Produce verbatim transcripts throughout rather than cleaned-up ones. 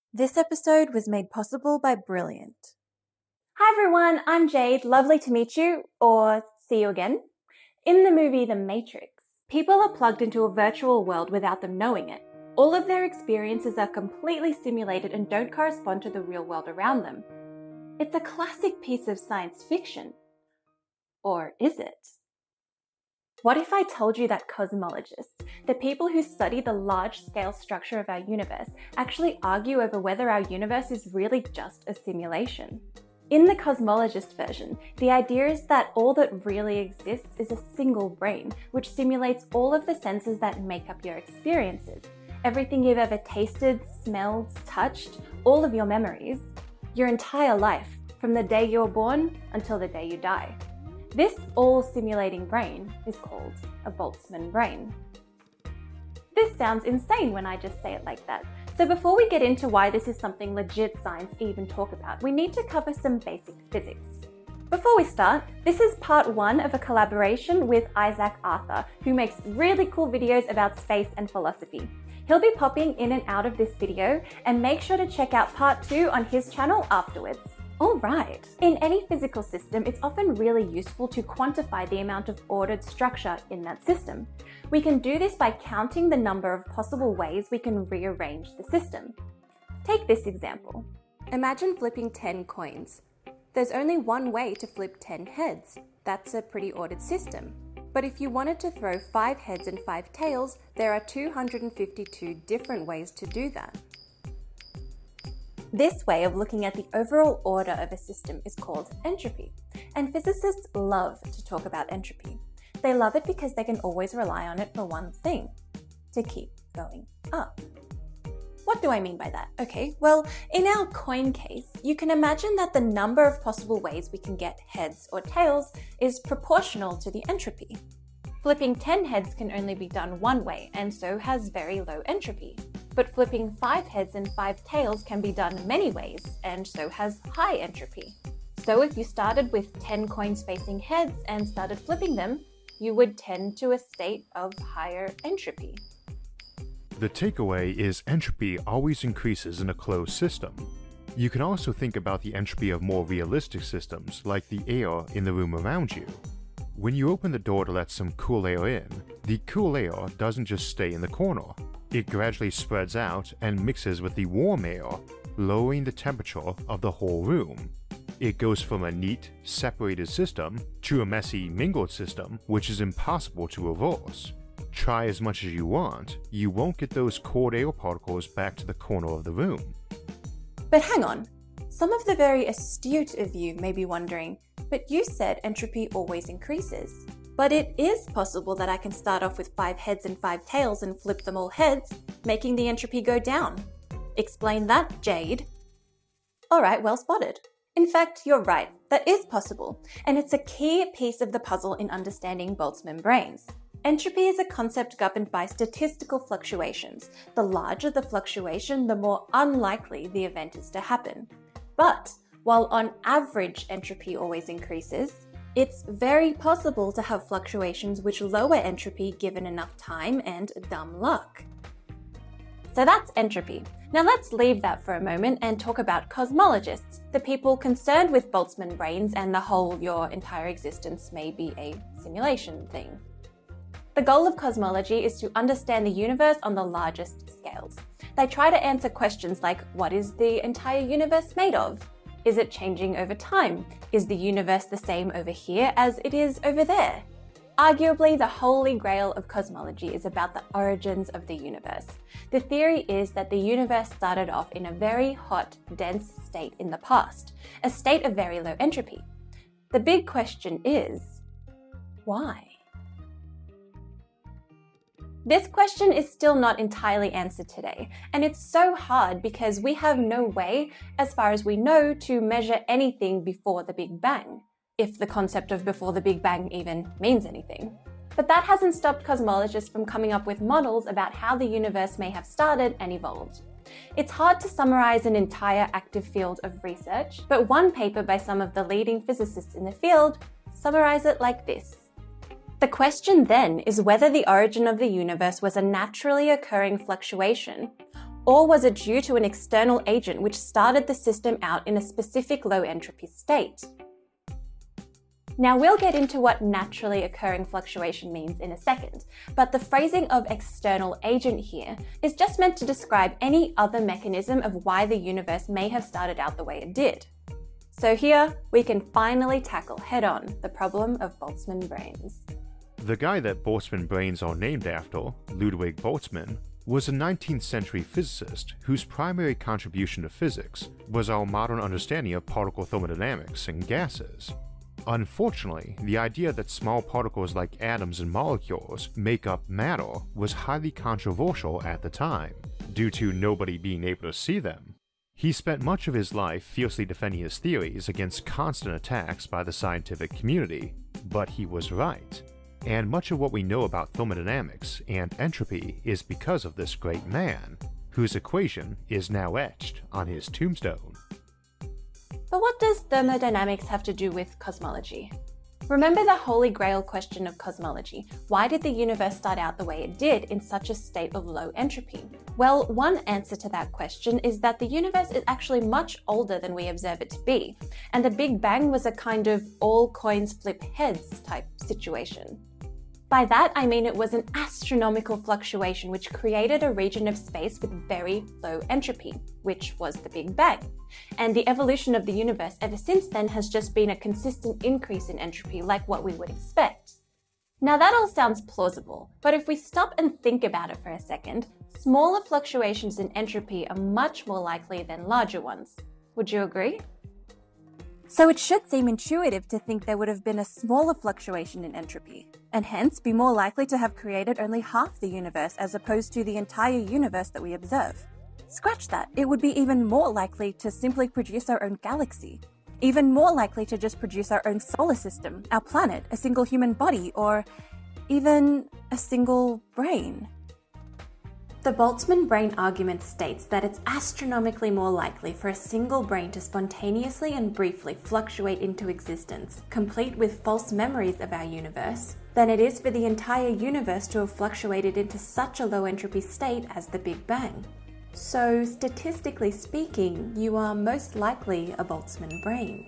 This episode was made possible by Brilliant. Hi everyone, I'm Jade. Lovely to meet you, or see you again. In the movie The Matrix, people are plugged into a virtual world without them knowing it. All of their experiences are completely simulated and don't correspond to the real world around them. It's a classic piece of science fiction. Or is it? What if I told you that cosmologists, the people who study the large-scale structure of our universe, actually argue over whether our universe is really just a simulation? In the cosmologist version, the idea is that all that really exists is a single brain, which simulates all of the senses that make up your experiences. Everything you've ever tasted, smelled, touched, all of your memories, your entire life, from the day you're born until the day you die. This all-simulating brain is called a Boltzmann brain. This sounds insane when I just say it like that. So before we get into why this is something legit science even talk about, we need to cover some basic physics. Before we start, this is part one of a collaboration with Isaac Arthur, who makes really cool videos about space and philosophy. He'll be popping in and out of this video, and make sure to check out part two on his channel afterwards. Alright, in any physical system, it's often really useful to quantify the amount of ordered structure in that system. We can do this by counting the number of possible ways we can rearrange the system. Take this example. Imagine flipping ten coins. There's only one way to flip ten heads. That's a pretty ordered system. But if you wanted to throw five heads and five tails, there are two hundred fifty-two different ways to do that. This way of looking at the overall order of a system is called entropy, and physicists love to talk about entropy. They love it because they can always rely on it for one thing: to keep going up. What do I mean by that? Okay, well, in our coin case, you can imagine that the number of possible ways we can get heads or tails is proportional to the entropy. Flipping ten heads can only be done one way, and so has very low entropy. But flipping five heads and five tails can be done many ways, and so has high entropy. So if you started with ten coins facing heads and started flipping them, you would tend to a state of higher entropy. The takeaway is entropy always increases in a closed system. You can also think about the entropy of more realistic systems, like the air in the room around you. When you open the door to let some cool air in, the cool air doesn't just stay in the corner. It gradually spreads out and mixes with the warm air, lowering the temperature of the whole room. It goes from a neat, separated system to a messy, mingled system, which is impossible to reverse. Try as much as you want, you won't get those cold air particles back to the corner of the room. But hang on, some of the very astute of you may be wondering, but you said entropy always increases. But it is possible that I can start off with five heads and five tails and flip them all heads, making the entropy go down. Explain that, Jade. Alright, well spotted. In fact, you're right, that is possible, and it's a key piece of the puzzle in understanding Boltzmann brains. Entropy is a concept governed by statistical fluctuations. The larger the fluctuation, the more unlikely the event is to happen. But while on average entropy always increases, it's very possible to have fluctuations which lower entropy given enough time and dumb luck. So that's entropy. Now let's leave that for a moment and talk about cosmologists, the people concerned with Boltzmann brains and the whole your entire existence may be a simulation thing. The goal of cosmology is to understand the universe on the largest scales. They try to answer questions like, what is the entire universe made of? Is it changing over time? Is the universe the same over here as it is over there? Arguably, the holy grail of cosmology is about the origins of the universe. The theory is that the universe started off in a very hot, dense state in the past, a state of very low entropy. The big question is, why? This question is still not entirely answered today, and it's so hard because we have no way, as far as we know, to measure anything before the Big Bang, if the concept of before the Big Bang even means anything. But that hasn't stopped cosmologists from coming up with models about how the universe may have started and evolved. It's hard to summarize an entire active field of research, but one paper by some of the leading physicists in the field summarize it like this. The question then is whether the origin of the universe was a naturally occurring fluctuation, Or was it due to an external agent which started the system out in a specific low entropy state? Now we'll get into what naturally occurring fluctuation means in a second, but the phrasing of external agent here is just meant to describe any other mechanism of why the universe may have started out the way it did. So here, we can finally tackle head-on the problem of Boltzmann brains. The guy that Boltzmann brains are named after, Ludwig Boltzmann, was a nineteenth century physicist whose primary contribution to physics was our modern understanding of particle thermodynamics and gases. Unfortunately, the idea that small particles like atoms and molecules make up matter was highly controversial at the time, due to nobody being able to see them. He spent much of his life fiercely defending his theories against constant attacks by the scientific community, but he was right. And much of what we know about thermodynamics and entropy is because of this great man, whose equation is now etched on his tombstone. But what does thermodynamics have to do with cosmology? Remember the holy grail question of cosmology. Why did the universe start out the way it did in such a state of low entropy? Well, one answer to that question is that the universe is actually much older than we observe it to be, and the Big Bang was a kind of all coins flip heads type situation. By that, I mean it was an astronomical fluctuation which created a region of space with very low entropy, which was the Big Bang. And the evolution of the universe ever since then has just been a consistent increase in entropy like what we would expect. Now that all sounds plausible, but if we stop and think about it for a second, smaller fluctuations in entropy are much more likely than larger ones. Would you agree? So it should seem intuitive to think there would have been a smaller fluctuation in entropy, and hence be more likely to have created only half the universe as opposed to the entire universe that we observe. Scratch that, it would be even more likely to simply produce our own galaxy. Even more likely to just produce our own solar system, our planet, a single human body, or even a single brain. The Boltzmann brain argument states that it's astronomically more likely for a single brain to spontaneously and briefly fluctuate into existence, complete with false memories of our universe, than it is for the entire universe to have fluctuated into such a low entropy state as the Big Bang. So, statistically speaking, you are most likely a Boltzmann brain.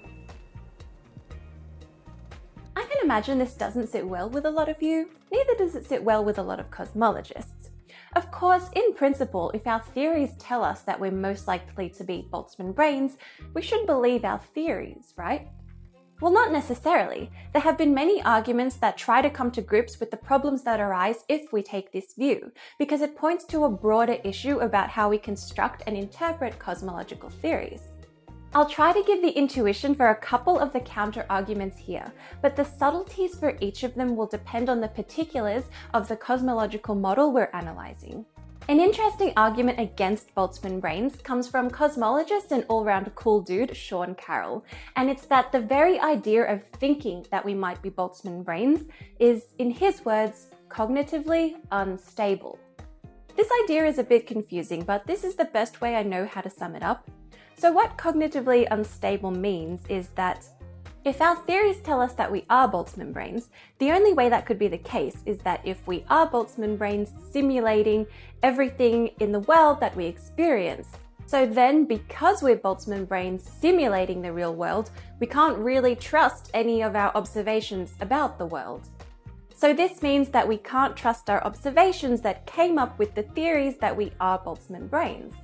I can imagine this doesn't sit well with a lot of you, neither does it sit well with a lot of cosmologists. Of course, in principle, if our theories tell us that we're most likely to be Boltzmann brains, we should believe our theories, right? Well, not necessarily. There have been many arguments that try to come to grips with the problems that arise if we take this view, because it points to a broader issue about how we construct and interpret cosmological theories. I'll try to give the intuition for a couple of the counter-arguments here, but the subtleties for each of them will depend on the particulars of the cosmological model we're analysing. An interesting argument against Boltzmann brains comes from cosmologist and all-round cool dude Sean Carroll, and it's that the very idea of thinking that we might be Boltzmann brains is, in his words, cognitively unstable. This idea is a bit confusing, but this is the best way I know how to sum it up. So what cognitively unstable means is that if our theories tell us that we are Boltzmann brains, the only way that could be the case is that if we are Boltzmann brains simulating everything in the world that we experience, so then because we're Boltzmann brains simulating the real world, we can't really trust any of our observations about the world. So this means that we can't trust our observations that came up with the theories that we are Boltzmann brains.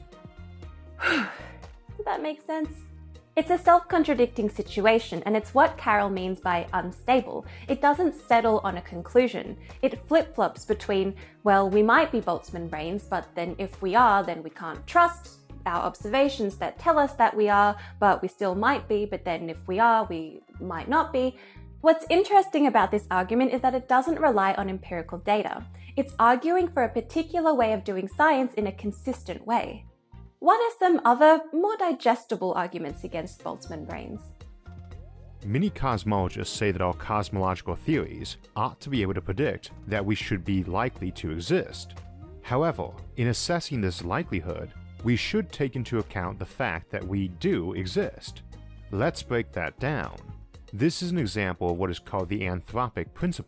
Does that make sense? It's a self-contradicting situation, and it's what Carroll means by unstable. It doesn't settle on a conclusion. It flip-flops between, well, we might be Boltzmann brains, but then if we are, then we can't trust our observations that tell us that we are, but we still might be, but then if we are, we might not be. What's interesting about this argument is that it doesn't rely on empirical data. It's arguing for a particular way of doing science in a consistent way. What are some other, more digestible arguments against Boltzmann brains? Many cosmologists say that our cosmological theories ought to be able to predict that we should be likely to exist. However, in assessing this likelihood, we should take into account the fact that we do exist. Let's break that down. This is an example of what is called the anthropic principle,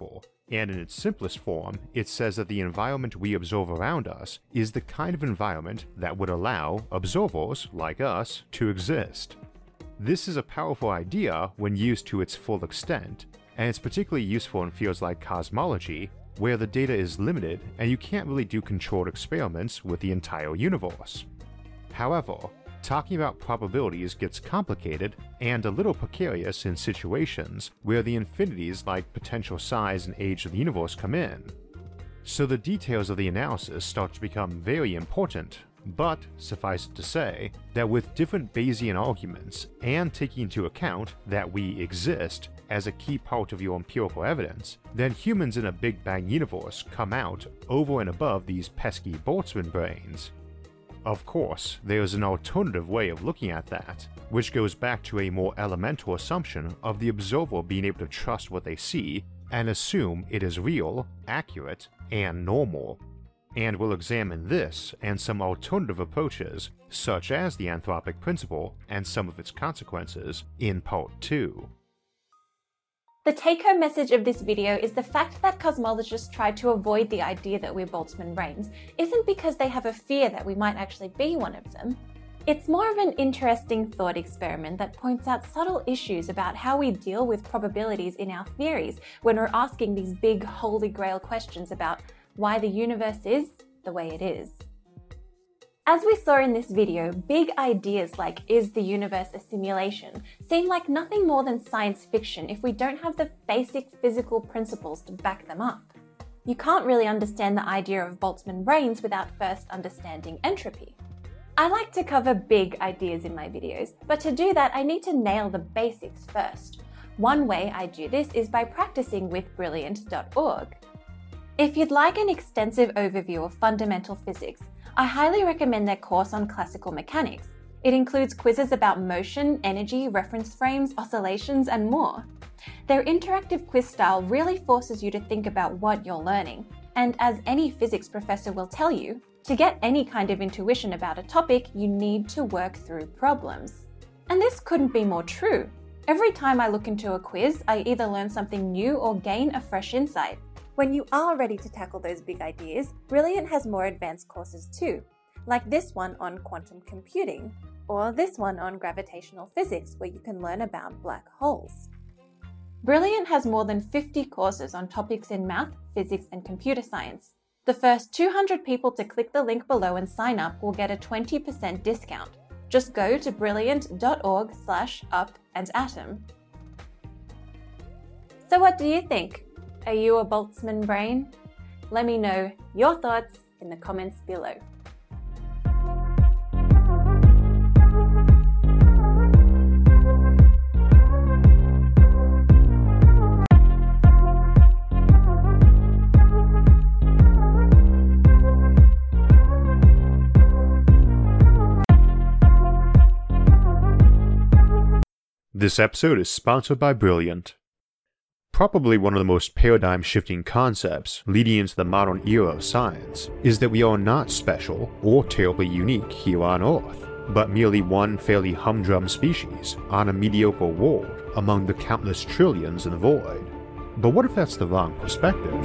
And in its simplest form, it says that the environment we observe around us is the kind of environment that would allow observers, like us, to exist. This is a powerful idea when used to its full extent, and it's particularly useful in fields like cosmology, where the data is limited and you can't really do controlled experiments with the entire universe. However, talking about probabilities gets complicated and a little precarious in situations where the infinities like potential size and age of the universe come in. So the details of the analysis start to become very important, but suffice it to say that with different Bayesian arguments and taking into account that we exist as a key part of your empirical evidence, then humans in a Big Bang universe come out over and above these pesky Boltzmann brains. Of course, there is an alternative way of looking at that, which goes back to a more elemental assumption of the observer being able to trust what they see and assume it is real, accurate, and normal. And we'll examine this and some alternative approaches, such as the anthropic principle and some of its consequences, in part two. The take-home message of this video is the fact that cosmologists try to avoid the idea that we're Boltzmann brains isn't because they have a fear that we might actually be one of them. It's more of an interesting thought experiment that points out subtle issues about how we deal with probabilities in our theories when we're asking these big holy grail questions about why the universe is the way it is. As we saw in this video, big ideas like is the universe a simulation seem like nothing more than science fiction if we don't have the basic physical principles to back them up. You can't really understand the idea of Boltzmann brains without first understanding entropy. I like to cover big ideas in my videos, but to do that I need to nail the basics first. One way I do this is by practicing with Brilliant dot org. If you'd like an extensive overview of fundamental physics, I highly recommend their course on classical mechanics. It includes quizzes about motion, energy, reference frames, oscillations, and more. Their interactive quiz style really forces you to think about what you're learning, and as any physics professor will tell you, to get any kind of intuition about a topic, you need to work through problems. And this couldn't be more true. Every time I look into a quiz, I either learn something new or gain a fresh insight. When you are ready to tackle those big ideas, Brilliant has more advanced courses too, like this one on quantum computing, or this one on gravitational physics where you can learn about black holes. Brilliant has more than fifty courses on topics in math, physics, and computer science. The first two hundred people to click the link below and sign up will get a twenty percent discount. Just go to brilliant dot org slash up and atom. So what do you think? Are you a Boltzmann brain? Let me know your thoughts in the comments below. This episode is sponsored by Brilliant. Probably one of the most paradigm-shifting concepts leading into the modern era of science is that we are not special or terribly unique here on Earth, but merely one fairly humdrum species on a mediocre world among the countless trillions in the void. But what if that's the wrong perspective?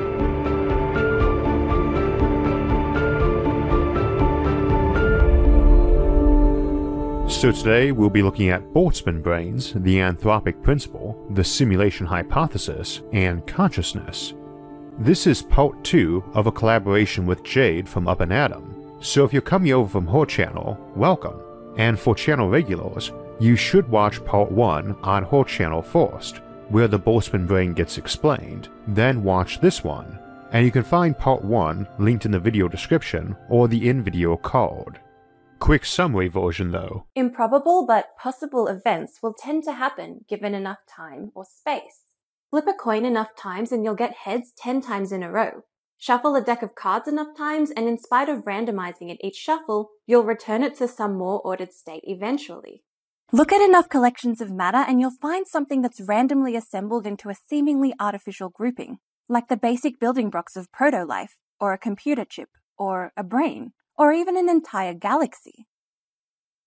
So today we'll be looking at Boltzmann brains, the anthropic principle, the simulation hypothesis, and consciousness. This is part two of a collaboration with Jade from Up and Atom, so if you're coming over from her channel, welcome. And for channel regulars, you should watch part one on her channel first, where the Boltzmann brain gets explained, then watch this one, and you can find part one linked in the video description or the in-video card. Quick summary version though. Improbable but possible events will tend to happen given enough time or space. Flip a coin enough times and you'll get heads ten times in a row. Shuffle a deck of cards enough times and in spite of randomizing it each shuffle, you'll return it to some more ordered state eventually. Look at enough collections of matter and you'll find something that's randomly assembled into a seemingly artificial grouping, like the basic building blocks of proto-life, or a computer chip, or a brain, or even an entire galaxy.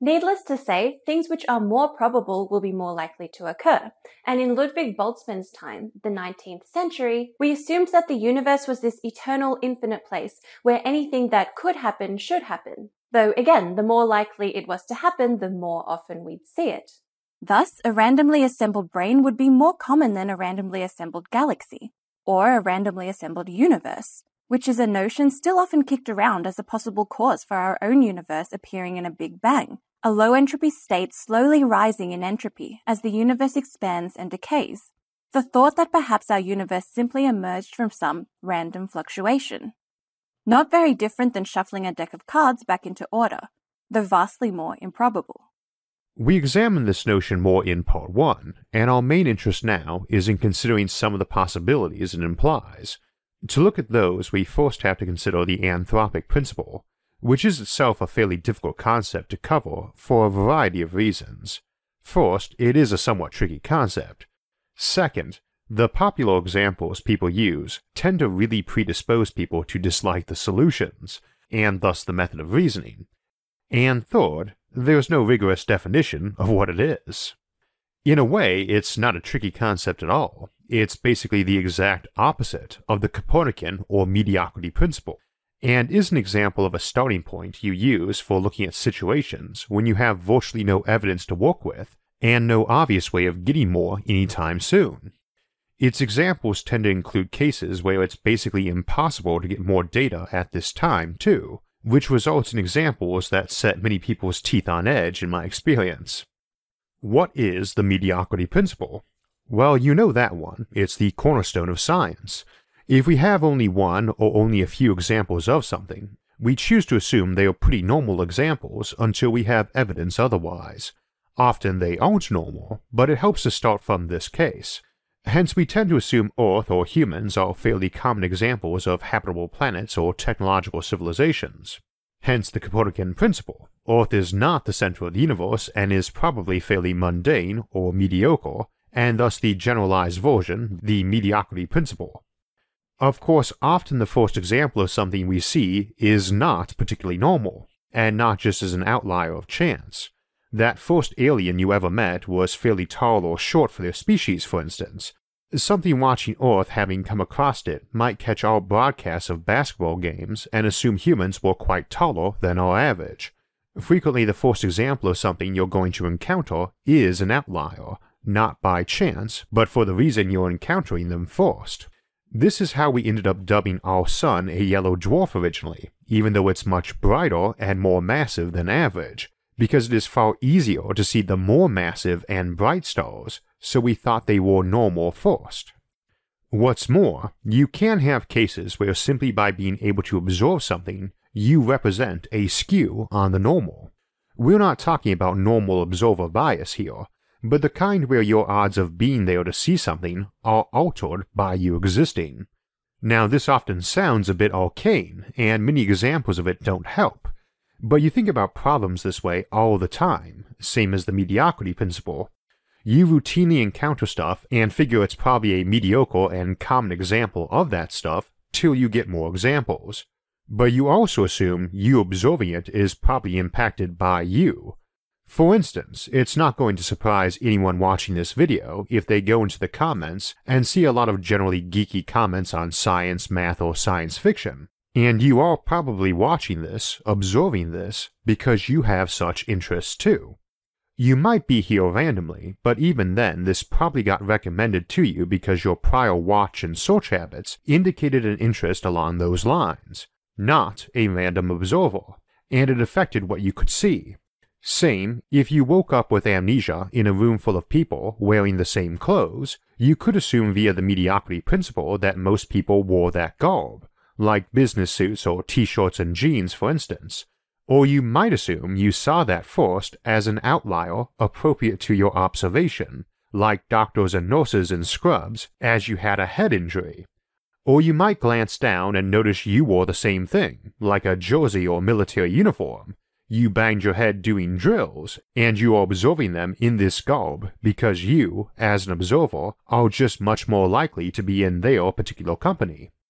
Needless to say, things which are more probable will be more likely to occur, and in Ludwig Boltzmann's time, the nineteenth century, we assumed that the universe was this eternal infinite place where anything that could happen should happen, though again, the more likely it was to happen, the more often we'd see it. Thus, a randomly assembled brain would be more common than a randomly assembled galaxy, or a randomly assembled universe, which is a notion still often kicked around as a possible cause for our own universe appearing in a Big Bang, a low-entropy state slowly rising in entropy as the universe expands and decays. The thought that perhaps our universe simply emerged from some random fluctuation. Not very different than shuffling a deck of cards back into order, though vastly more improbable. We examined this notion more in Part one, and our main interest now is in considering some of the possibilities it implies. To look at those, we first have to consider the anthropic principle, which is itself a fairly difficult concept to cover for a variety of reasons. First, it is a somewhat tricky concept. Second, the popular examples people use tend to really predispose people to dislike the solutions, and thus the method of reasoning. And third, there's no rigorous definition of what it is. In a way, it's not a tricky concept at all. It's basically the exact opposite of the Copernican or mediocrity principle, and is an example of a starting point you use for looking at situations when you have virtually no evidence to work with and no obvious way of getting more anytime soon. Its examples tend to include cases where it's basically impossible to get more data at this time, too, which results in examples that set many people's teeth on edge in my experience. What is the mediocrity principle? Well, you know that one. It's the cornerstone of science. If we have only one or only a few examples of something, we choose to assume they are pretty normal examples until we have evidence otherwise. Often they aren't normal, but it helps to start from this case. Hence we tend to assume Earth or humans are fairly common examples of habitable planets or technological civilizations. Hence the Copernican principle. Earth is not the center of the universe and is probably fairly mundane or mediocre, and thus the generalized version, the mediocrity principle. Of course, often the first example of something we see is not particularly normal, and not just as an outlier of chance. That first alien you ever met was fairly tall or short for their species, for instance. Something watching Earth having come across it might catch our broadcasts of basketball games and assume humans were quite taller than our average. Frequently, the first example of something you're going to encounter is an outlier, not by chance, but for the reason you're encountering them first. This is how we ended up dubbing our sun a yellow dwarf originally, even though it's much brighter and more massive than average, because it is far easier to see the more massive and bright stars, so we thought they were normal first. What's more, you can have cases where simply by being able to observe something, you represent a skew on the normal. We're not talking about normal observer bias here, but the kind where your odds of being there to see something are altered by you existing. Now, this often sounds a bit arcane, and many examples of it don't help, but you think about problems this way all the time, same as the mediocrity principle. You routinely encounter stuff and figure it's probably a mediocre and common example of that stuff till you get more examples. But you also assume you observing it is probably impacted by you. For instance, it's not going to surprise anyone watching this video if they go into the comments and see a lot of generally geeky comments on science, math, or science fiction. And you are probably watching this, observing this, because you have such interests too. You might be here randomly, but even then this probably got recommended to you because your prior watch and search habits indicated an interest along those lines, not a random observer, and it affected what you could see. Same, if you woke up with amnesia in a room full of people wearing the same clothes, you could assume via the mediocrity principle that most people wore that garb, like business suits or t-shirts and jeans for instance. Or you might assume you saw that first as an outlier appropriate to your observation, like doctors and nurses in scrubs as you had a head injury. Or you might glance down and notice you wore the same thing, like a jersey or military uniform. You banged your head doing drills, and you are observing them in this garb because you, as an observer, are just much more likely to be in their particular company.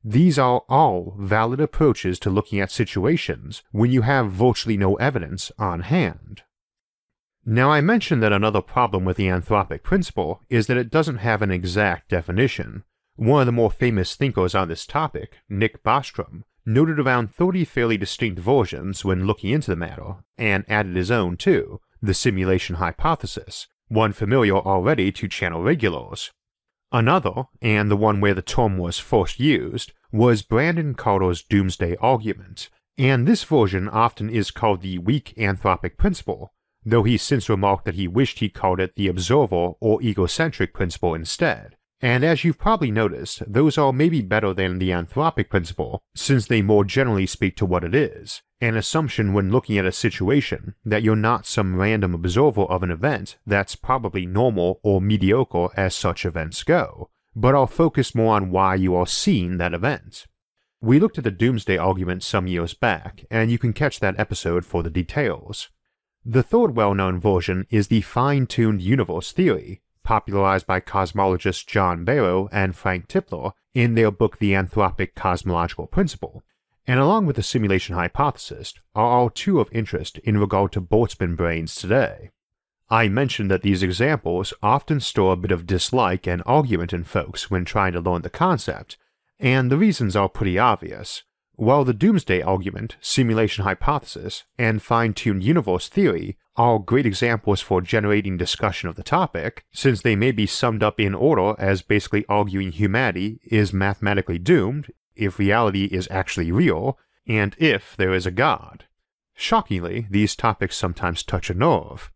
These are all valid approaches to looking at situations when you have virtually no evidence on hand. Now, I mentioned that another problem with the anthropic principle is that it doesn't have an exact definition. One of the more famous thinkers on this topic, Nick Bostrom, noted around thirty fairly distinct versions when looking into the matter, and added his own too, the simulation hypothesis, one familiar already to channel regulars. Another, and the one where the term was first used, was Brandon Carter's doomsday argument, and this version often is called the weak anthropic principle, though he's since remarked that he wished he called it the observer or egocentric principle instead. And as you've probably noticed, those are maybe better than the anthropic principle, since they more generally speak to what it is, an assumption when looking at a situation that you're not some random observer of an event that's probably normal or mediocre as such events go, but are focused more on why you are seeing that event. We looked at the doomsday argument some years back, and you can catch that episode for the details. The third well-known version is the fine-tuned universe theory, popularized by cosmologists John Barrow and Frank Tipler in their book The Anthropic Cosmological Principle, and along with the simulation hypothesis are all two of interest in regard to Boltzmann brains today. I mentioned that these examples often stir a bit of dislike and argument in folks when trying to learn the concept, and the reasons are pretty obvious. While the doomsday argument, simulation hypothesis, and fine-tuned universe theory are great examples for generating discussion of the topic, since they may be summed up in order as basically arguing humanity is mathematically doomed if reality is actually real, and if there is a God. Shockingly, these topics sometimes touch a nerve.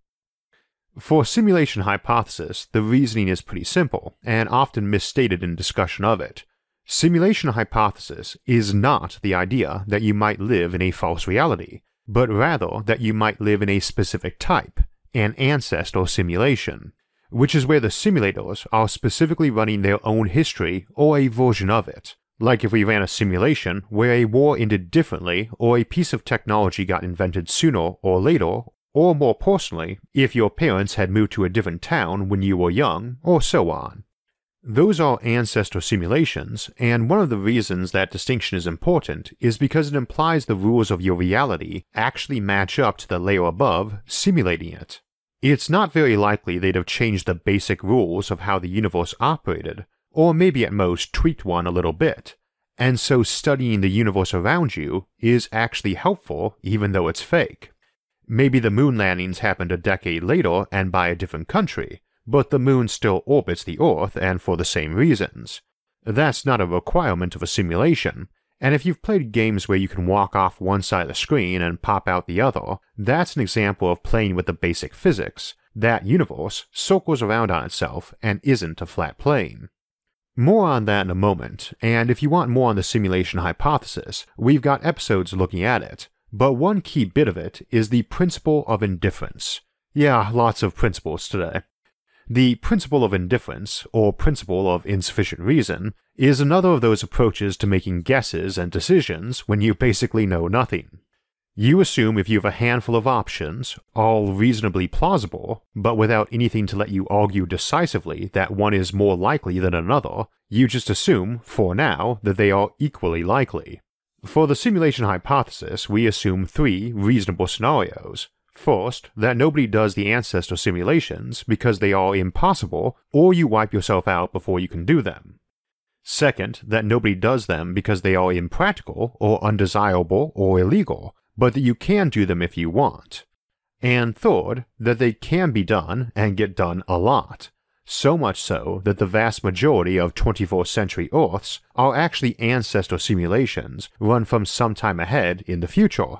For simulation hypothesis, the reasoning is pretty simple, and often misstated in discussion of it. Simulation hypothesis is not the idea that you might live in a false reality, but rather that you might live in a specific type, an ancestor simulation, which is where the simulators are specifically running their own history or a version of it. Like if we ran a simulation where a war ended differently or a piece of technology got invented sooner or later, or more personally, if your parents had moved to a different town when you were young, or so on. Those are ancestor simulations, and one of the reasons that distinction is important is because it implies the rules of your reality actually match up to the layer above, simulating it. It's not very likely they'd have changed the basic rules of how the universe operated, or maybe at most tweaked one a little bit, and so studying the universe around you is actually helpful even though it's fake. Maybe the moon landings happened a decade later and by a different country, but the moon still orbits the Earth and for the same reasons. That's not a requirement of a simulation, and if you've played games where you can walk off one side of the screen and pop out the other, that's an example of playing with the basic physics. That universe circles around on itself and isn't a flat plane. More on that in a moment, and if you want more on the simulation hypothesis, we've got episodes looking at it, but one key bit of it is the principle of indifference. Yeah, lots of principles today. The principle of indifference, or principle of insufficient reason, is another of those approaches to making guesses and decisions when you basically know nothing. You assume if you have a handful of options, all reasonably plausible, but without anything to let you argue decisively that one is more likely than another, you just assume, for now, that they are equally likely. For the simulation hypothesis, we assume three reasonable scenarios. First, that nobody does the ancestor simulations because they are impossible, or you wipe yourself out before you can do them. Second, that nobody does them because they are impractical, or undesirable, or illegal, but that you can do them if you want. And third, that they can be done and get done a lot. So much so that the vast majority of twenty-first century Earths are actually ancestor simulations run from some time ahead in the future.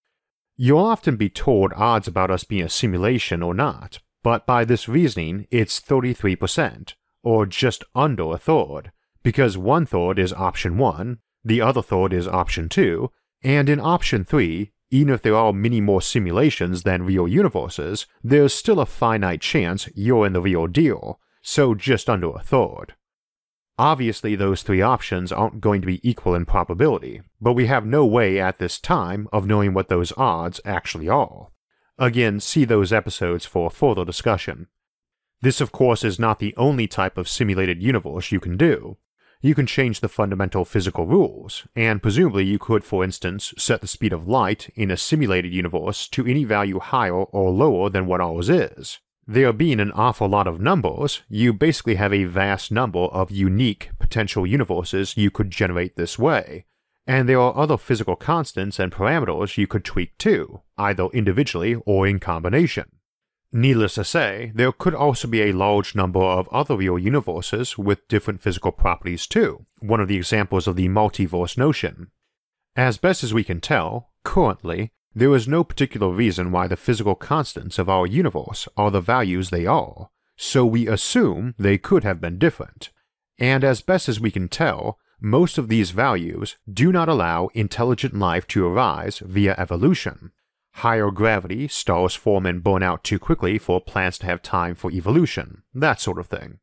You'll often be told odds about us being a simulation or not, but by this reasoning it's thirty-three percent, or just under a third, because one third is option one, the other third is option two, and in option three, even if there are many more simulations than real universes, there's still a finite chance you're in the real deal, so just under a third. Obviously, those three options aren't going to be equal in probability, but we have no way at this time of knowing what those odds actually are. Again, see those episodes for further discussion. This, of course, is not the only type of simulated universe you can do. You can change the fundamental physical rules, and presumably you could, for instance, set the speed of light in a simulated universe to any value higher or lower than what ours is. There being an awful lot of numbers, you basically have a vast number of unique potential universes you could generate this way, and there are other physical constants and parameters you could tweak too, either individually or in combination. Needless to say, there could also be a large number of other real universes with different physical properties too, one of the examples of the multiverse notion. As best as we can tell, currently, there is no particular reason why the physical constants of our universe are the values they are, so we assume they could have been different. And as best as we can tell, most of these values do not allow intelligent life to arise via evolution. Higher gravity, stars form and burn out too quickly for plants to have time for evolution, that sort of thing.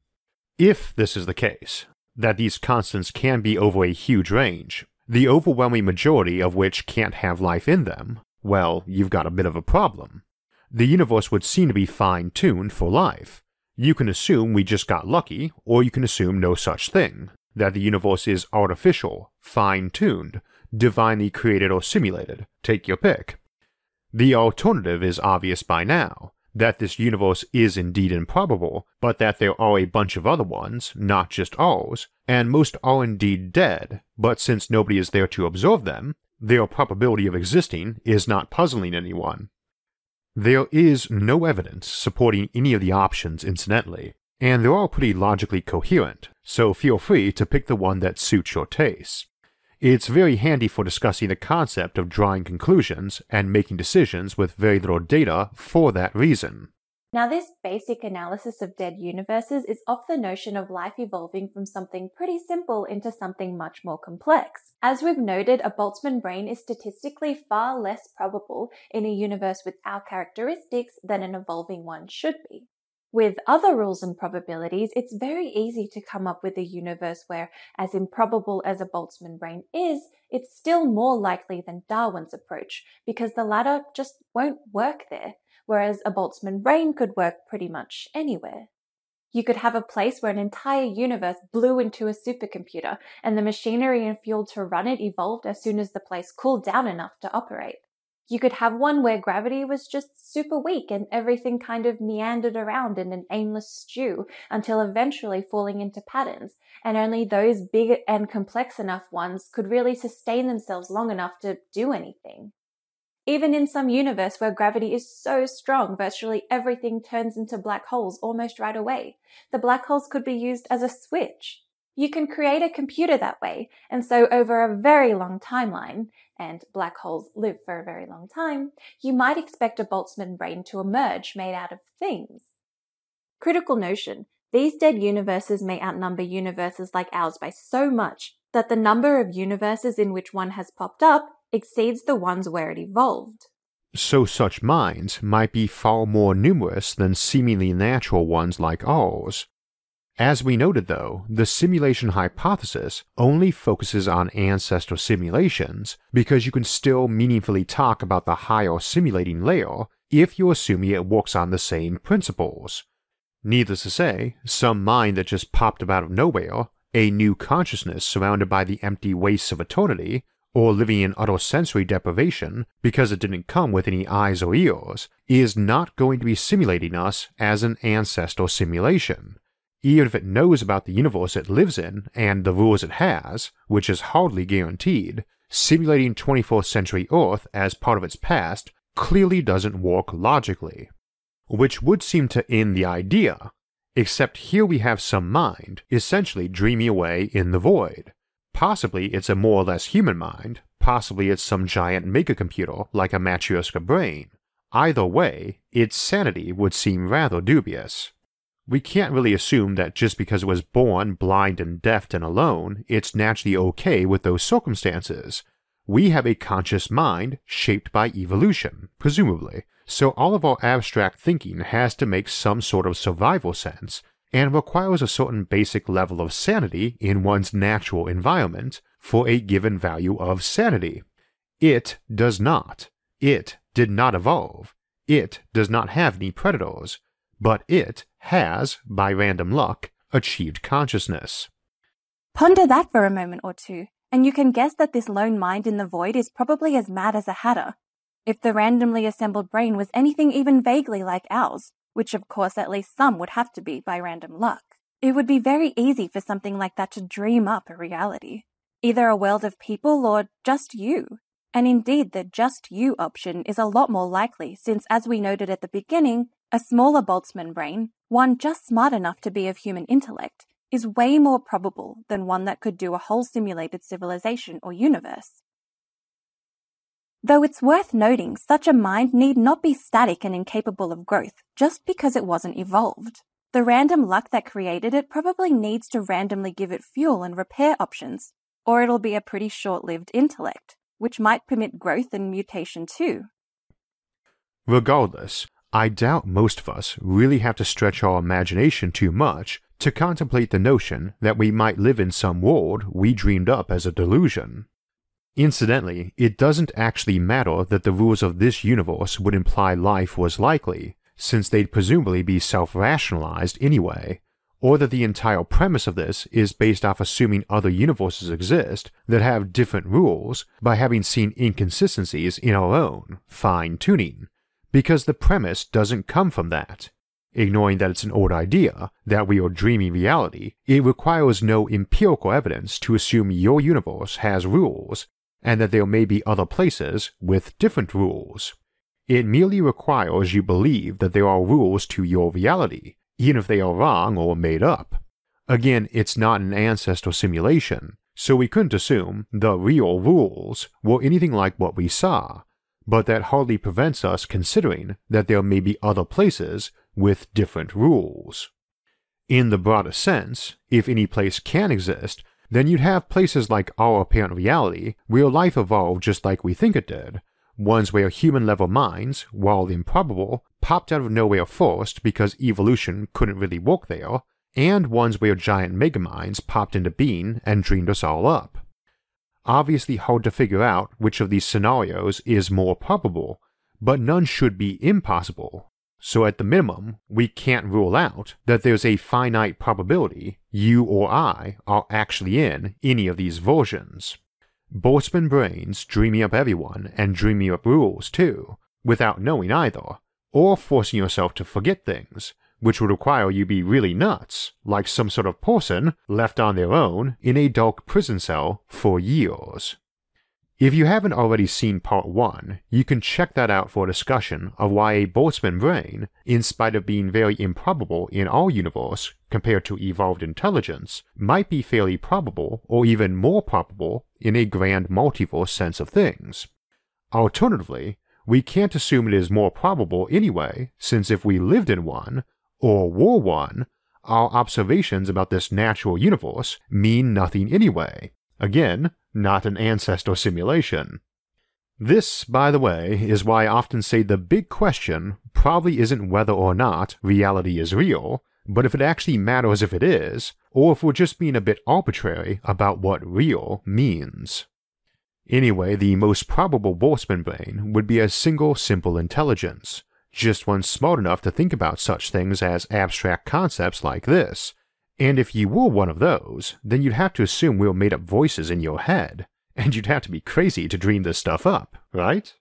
If this is the case, that these constants can be over a huge range, the overwhelming majority of which can't have life in them, well, you've got a bit of a problem. The universe would seem to be fine-tuned for life. You can assume we just got lucky, or you can assume no such thing, that the universe is artificial, fine-tuned, divinely created or simulated, take your pick. The alternative is obvious by now, that this universe is indeed improbable, but that there are a bunch of other ones, not just ours, and most are indeed dead, but since nobody is there to observe them, their probability of existing is not puzzling anyone. There is no evidence supporting any of the options incidentally, and they're all pretty logically coherent, so feel free to pick the one that suits your taste. It's very handy for discussing the concept of drawing conclusions and making decisions with very little data for that reason. Now, this basic analysis of dead universes is off the notion of life evolving from something pretty simple into something much more complex. As we've noted, a Boltzmann brain is statistically far less probable in a universe with our characteristics than an evolving one should be. With other rules and probabilities, it's very easy to come up with a universe where, as improbable as a Boltzmann brain is, it's still more likely than Darwin's approach, because the latter just won't work there, whereas a Boltzmann brain could work pretty much anywhere. You could have a place where an entire universe blew into a supercomputer, and the machinery and fuel to run it evolved as soon as the place cooled down enough to operate. You could have one where gravity was just super weak and everything kind of meandered around in an aimless stew until eventually falling into patterns, and only those big and complex enough ones could really sustain themselves long enough to do anything. Even in some universe where gravity is so strong, virtually everything turns into black holes almost right away. The black holes could be used as a switch. You can create a computer that way, and so over a very long timeline, and black holes live for a very long time, you might expect a Boltzmann brain to emerge made out of things. Critical notion: these dead universes may outnumber universes like ours by so much that the number of universes in which one has popped up exceeds the ones where it evolved. So such minds might be far more numerous than seemingly natural ones like ours. As we noted though, the simulation hypothesis only focuses on ancestor simulations because you can still meaningfully talk about the higher simulating layer if you're assuming it works on the same principles. Needless to say, some mind that just popped up out of nowhere, a new consciousness surrounded by the empty wastes of eternity, or living in utter sensory deprivation because it didn't come with any eyes or ears, is not going to be simulating us as an ancestor simulation. Even if it knows about the universe it lives in and the rules it has, which is hardly guaranteed, simulating twenty-first century Earth as part of its past clearly doesn't work logically. Which would seem to end the idea, except here we have some mind essentially dreaming away in the void. Possibly it's a more or less human mind, possibly it's some giant megacomputer like a Matryoshka brain. Either way, its sanity would seem rather dubious. We can't really assume that just because it was born blind and deaf and alone, it's naturally okay with those circumstances. We have a conscious mind shaped by evolution, presumably, so all of our abstract thinking has to make some sort of survival sense, and requires a certain basic level of sanity in one's natural environment for a given value of sanity. It does not. It did not evolve. It does not have any predators. But it has, by random luck, achieved consciousness. Ponder that for a moment or two, and you can guess that this lone mind in the void is probably as mad as a hatter. If the randomly assembled brain was anything even vaguely like ours, which of course at least some would have to be by random luck, it would be very easy for something like that to dream up a reality. Either a world of people or just you. And indeed, the just you option is a lot more likely since, as we noted at the beginning, a smaller Boltzmann brain, one just smart enough to be of human intellect, is way more probable than one that could do a whole simulated civilization or universe. Though it's worth noting, such a mind need not be static and incapable of growth just because it wasn't evolved. The random luck that created it probably needs to randomly give it fuel and repair options, or it'll be a pretty short-lived intellect, which might permit growth and mutation too. Regardless, I doubt most of us really have to stretch our imagination too much to contemplate the notion that we might live in some world we dreamed up as a delusion. Incidentally, it doesn't actually matter that the rules of this universe would imply life was likely, since they'd presumably be self-rationalized anyway, or that the entire premise of this is based off assuming other universes exist that have different rules by having seen inconsistencies in our own, fine-tuning, because the premise doesn't come from that. Ignoring that it's an old idea, that we are dreaming reality, it requires no empirical evidence to assume your universe has rules, and that there may be other places with different rules. It merely requires you believe that there are rules to your reality, even if they are wrong or made up. Again, it's not an ancestor simulation, so we couldn't assume the real rules were anything like what we saw, but that hardly prevents us considering that there may be other places with different rules. In the broadest sense, if any place can exist, then you'd have places like our apparent reality where life evolved just like we think it did, ones where human-level minds, while improbable, popped out of nowhere first because evolution couldn't really work there, and ones where giant megaminds popped into being and dreamed us all up. Obviously hard to figure out which of these scenarios is more probable, but none should be impossible. So at the minimum, we can't rule out that there's a finite probability you or I are actually in any of these versions. Boltzmann brains dreaming up everyone and dreaming up rules too, without knowing either, or forcing yourself to forget things, which would require you be really nuts, like some sort of person left on their own in a dark prison cell for years. If you haven't already seen part one, you can check that out for a discussion of why a Boltzmann brain, in spite of being very improbable in our universe compared to evolved intelligence, might be fairly probable or even more probable in a grand multiverse sense of things. Alternatively, we can't assume it is more probable anyway, since if we lived in one, or were one, our observations about this natural universe mean nothing anyway. Again, not an ancestor simulation. This, by the way, is why I often say the big question probably isn't whether or not reality is real, but if it actually matters if it is, or if we're just being a bit arbitrary about what real means. Anyway, the most probable Boltzmann brain would be a single simple intelligence, just one smart enough to think about such things as abstract concepts like this. And if you were one of those, then you'd have to assume we were made up voices in your head, and you'd have to be crazy to dream this stuff up, right?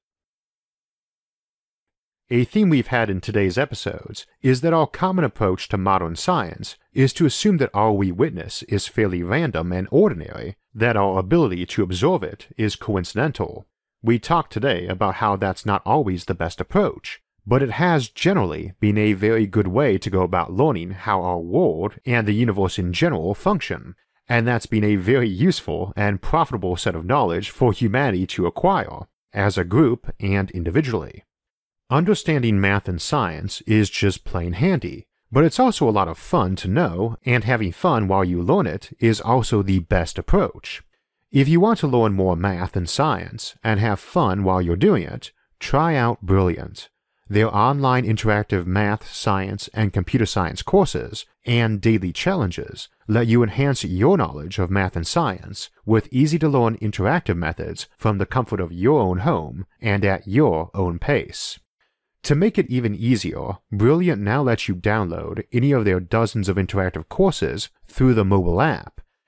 A theme we've had in today's episodes is that our common approach to modern science is to assume that all we witness is fairly random and ordinary, that our ability to observe it is coincidental. We talked today about how that's not always the best approach, but it has generally been a very good way to go about learning how our world and the universe in general function, and that's been a very useful and profitable set of knowledge for humanity to acquire, as a group and individually. Understanding math and science is just plain handy, but it's also a lot of fun to know, and having fun while you learn it is also the best approach. If you want to learn more math and science, and have fun while you're doing it, try out Brilliant. Their online interactive math, science, and computer science courses and daily challenges let you enhance your knowledge of math and science with easy-to-learn interactive methods from the comfort of your own home and at your own pace. To make it even easier, Brilliant now lets you download any of their dozens of interactive courses through the mobile app,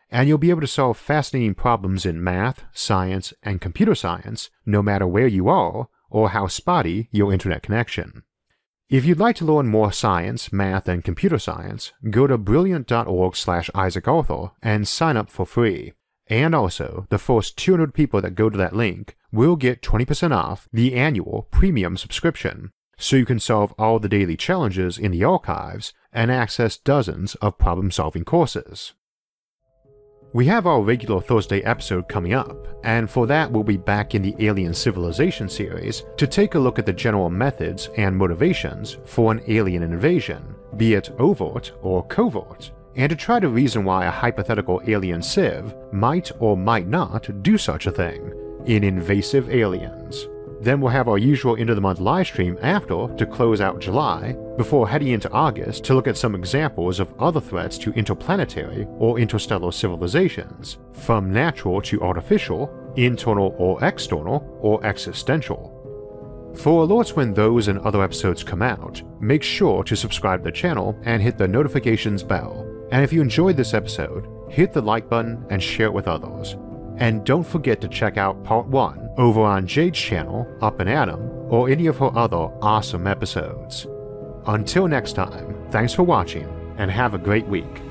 and you'll be able to solve fascinating problems in math, science, and computer science no matter where you are or how spotty your internet connection. If you'd like to learn more science, math, and computer science, go to brilliant.org slash Isaac Arthur and sign up for free. And also, the first two hundred people that go to that link will get twenty percent off the annual premium subscription, so you can solve all the daily challenges in the archives and access dozens of problem-solving courses. We have our regular Thursday episode coming up, and for that we'll be back in the Alien Civilization series to take a look at the general methods and motivations for an alien invasion, be it overt or covert, and to try to reason why a hypothetical alien civ might or might not do such a thing in Invasive Aliens. Then we'll have our usual end of the month livestream after to close out July, before heading into August to look at some examples of other threats to interplanetary or interstellar civilizations, from natural to artificial, internal or external, or existential. For alerts when those and other episodes come out, make sure to subscribe to the channel and hit the notifications bell. And if you enjoyed this episode, hit the like button and share it with others. And don't forget to check out part one over on Jade's channel, Up and Atom, or any of her other awesome episodes. Until next time, thanks for watching, and have a great week.